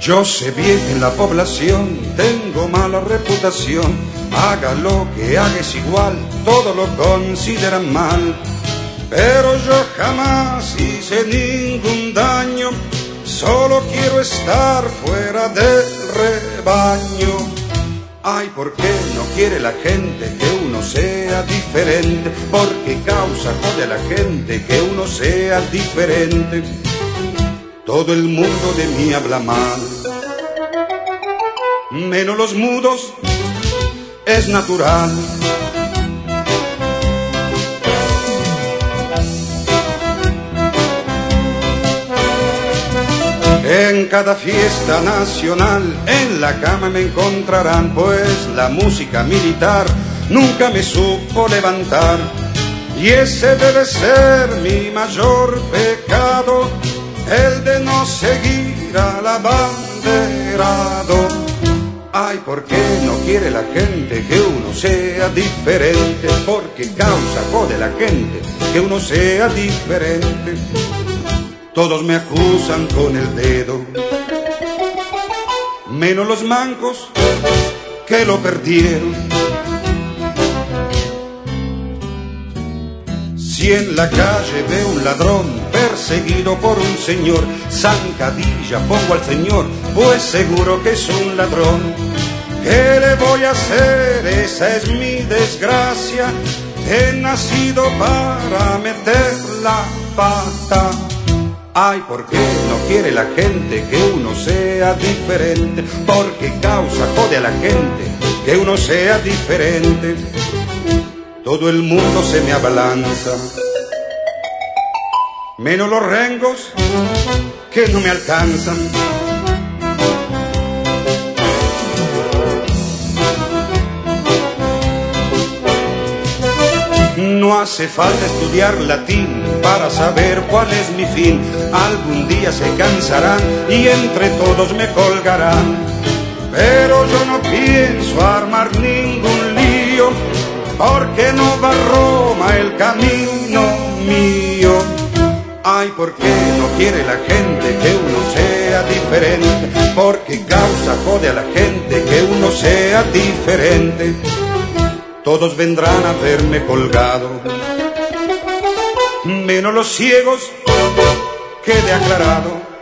Yo sé bien que en la población tengo mala reputación. Haga lo que haga es igual, todo lo consideran mal. Pero yo jamás hice ningún daño, solo quiero estar fuera del rebaño. Ay, ¿por qué no quiere la gente que uno sea diferente? ¿Por qué causa jode a la gente que uno sea diferente? Todo el mundo de mí habla mal, menos los mudos, es natural. En cada fiesta nacional, en la cama me encontrarán, pues la música militar nunca me supo levantar. Y ese debe ser mi mayor pecado, el de no seguir al abanderado. Ay, ¿por qué no quiere la gente que uno sea diferente? Porque causa jode la gente que uno sea diferente. Todos me acusan con el dedo, menos los mancos que lo perdieron. Si en la calle veo un ladrón perseguido por un señor, zancadilla pongo al señor, pues seguro que es un ladrón. ¿Qué le voy a hacer? Esa es mi desgracia, he nacido para meter la pata. Ay, ¿por qué no quiere la gente que uno sea diferente? Porque causa jode a la gente que uno sea diferente. Todo el mundo se me abalanza, menos los rengos que no me alcanzan. No hace falta estudiar latín para saber cuál es mi fin. Algún día se cansarán y entre todos me colgarán. Pero yo no pienso armar ningún lío, porque no va a Roma el camino mío. Ay, ¿por qué no quiere la gente que uno sea diferente? Porque causa jode a la gente que uno sea diferente. Todos vendrán a verme colgado, menos los ciegos, quede aclarado.